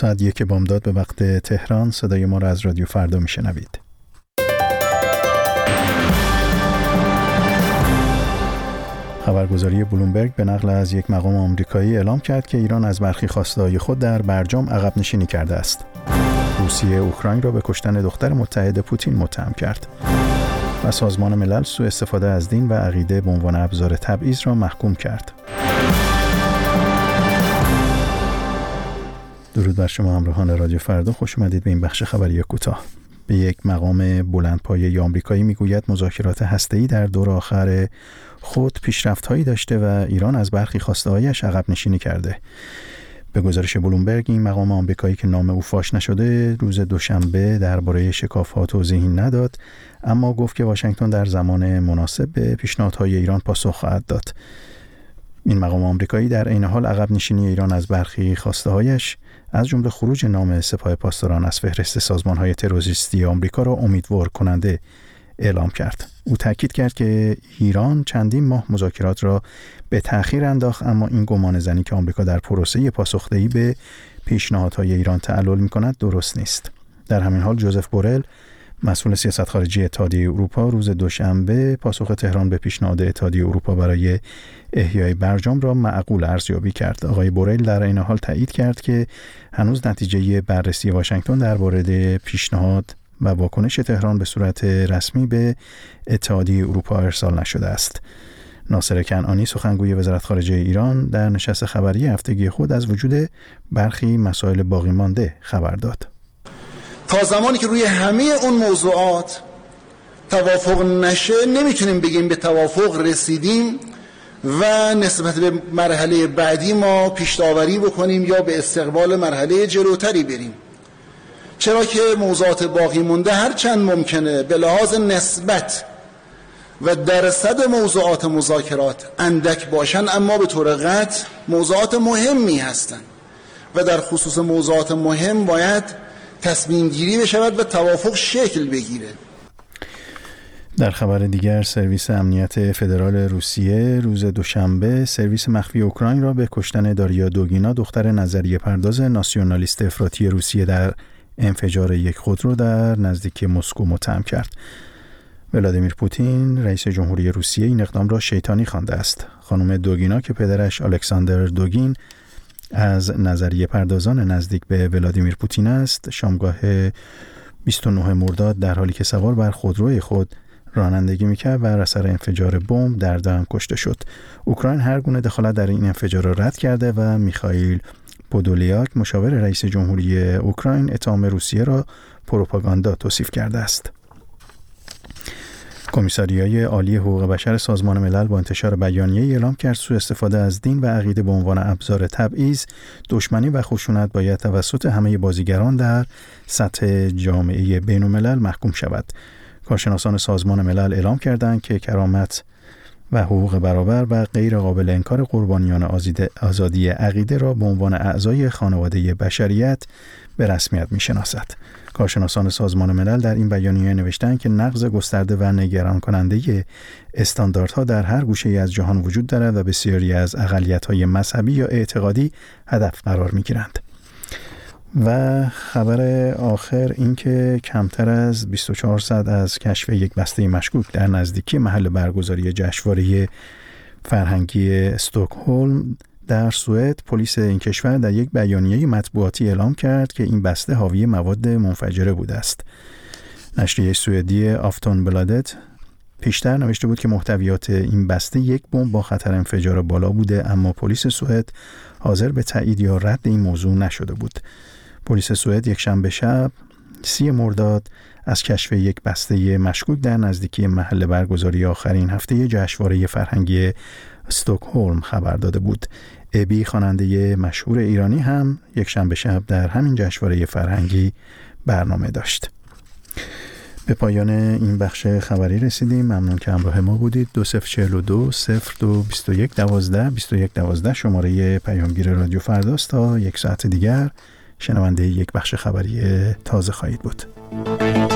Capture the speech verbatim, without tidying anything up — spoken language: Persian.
ساعت یک بامداد به وقت تهران. صدای ما را از رادیو فردا میشنوید. خبرگزاری بلومبرگ به نقل از یک مقام آمریکایی اعلام کرد که ایران از برخی خواسته‌های خود در برجام عقب نشینی کرده است. روسیه اوکراین را به کشتن دختر متحد پوتین متهم کرد و سازمان ملل سوء استفاده از دین و عقیده به عنوان ابزار تبعیض را محکوم کرد. درود بر شما همراهان رادیو فردا، خوش اومدید به این بخش خبری کوتاه. به یک مقام بلندپایه آمریکایی میگوید مذاکرات هسته‌ای در دور آخر خود پیشرفت‌هایی داشته و ایران از برخی خواسته‌هایش عقب نشینی کرده. به گزارش بلومبرگ، این مقام آمریکایی که نام او فاش نشده روز دوشنبه درباره شکاف‌ها توضیحی نداد، اما گفت که واشنگتن در زمان مناسب به پیشنهادهای ایران پاسخ خواهد داد. این مقام آمریکایی در عین حال عقب نشینی ایران از برخی خواسته‌هایش از جمله خروج نام سپاه پاسداران از فهرست سازمان‌های تروریستی آمریکا را امیدوار کننده اعلام کرد. او تاکید کرد که ایران چندین ماه مذاکرات را به تأخیر انداخت، اما این گمان زنی که آمریکا در پروسه پاسخدهی به پیشنهادهای ایران تعلل می‌کند درست نیست. در همین حال جوزف بورل، مسئول سیاست خارجی اتحادیه اروپا، روز دوشنبه پاسخ تهران به پیشنهاد اتحادیه اروپا برای احیای برجام را معقول ارزیابی کرد. آقای بورل در این حال تایید کرد که هنوز نتیجه بررسی واشنگتن درباره پیشنهاد و واکنش تهران به صورت رسمی به اتحادیه اروپا ارسال نشده است. ناصر کنعانی، سخنگوی وزارت خارجه ایران، در نشست خبری هفتگی خود از وجود برخی مسائل باقی مانده خبر داد. تا زمانی که روی همه اون موضوعات توافق نشه نمیتونیم بگیم به توافق رسیدیم و نسبت به مرحله بعدی ما پیش داوری بکنیم یا به استقبال مرحله جلوتری بریم، چرا که موضوعات باقی مونده هر چند ممکنه به لحاظ نسبت و درصد موضوعات مذاکرات اندک باشن، اما به طور قطع موضوعات مهمی هستند و در خصوص موضوعات مهم باید تصمیم گیری بشود و توافق شکل بگیره. در خبر دیگر، سرویس امنیت فدرال روسیه روز دوشنبه سرویس مخفی اوکراین را به کشتن داریا دوگینا، دختر نظریه پرداز ناسیونالیست افراطی روسیه، در انفجار یک خودرو در نزدیکی مسکو متهم کرد. ولادیمیر پوتین، رئیس جمهوری روسیه، این اقدام را شیطانی خوانده است. خانم دوگینا که پدرش الکساندر دوگین از نظریه پردازان نزدیک به ولادیمیر پوتین است، شامگاه بیست و نه مرداد در حالی که سوار بر خودروی خود رانندگی میکرد و بر اثر انفجار بمب در دم کشته شد. اوکراین هر گونه دخالت در این انفجار را رد کرده و میخائیل پودولیاک، مشاور رئیس جمهوری اوکراین، اتهام روسیه را پروپاگاندا توصیف کرده است. کمیساریای عالی حقوق بشر سازمان ملل با انتشار بیانیه‌ای اعلام کرد سوء استفاده از دین و عقیده به عنوان ابزار تبعیض، دشمنی و خشونت باید توسط همه بازیگران در سطح جامعه بین‌الملل محکوم شود. کارشناسان سازمان ملل اعلام کردند که کرامت و حقوق برابر و غیر قابل انکار قربانیان آزادی عقیده را به عنوان اعضای خانواده بشریت به رسمیت می‌شناسد. کارشناسان سازمان ملل در این بیانیه نوشتند که نقض گسترده و نگران کننده استانداردها در هر گوشه‌ای از جهان وجود دارد و بسیاری از اقلیت‌های مذهبی یا اعتقادی هدف قرار می‌گیرند. و خبر آخر این که کمتر از بیست و چهار ساعت از کشف یک بسته مشکوک در نزدیکی محل برگزاری جشنواره فرهنگی استکهلم در سوئد، پلیس این کشور در یک بیانیه مطبوعاتی اعلام کرد که این بسته حاوی مواد منفجره بوده است. نشریه سوئدی آفتونبلادت پیشتر نوشته بود که محتویات این بسته یک بمب با خطر انفجار بالا بوده، اما پلیس سوئد حاضر به تایید یا رد این موضوع نشده بود. پلیس سوئد یک شنبه شب سی مرداد از کشف یک بسته مشکوک در نزدیکی محل برگزاری آخرین هفته جشنواره فرهنگی استکهلم خبر داده بود. ابی، خواننده مشهور ایرانی، هم یک شنبه شب در همین جشنواره فرهنگی برنامه داشت. به پایان این بخش خبری رسیدیم. ممنون که همراه ما بودید. دو صفر چهل و دو صفر دو بیست و یک دوازده بیست و یک دوازده شماره پیامگیر رادیو فرداست. تا یک ساعت دیگر شنونده یک بخش خبری تازه خواهید بود.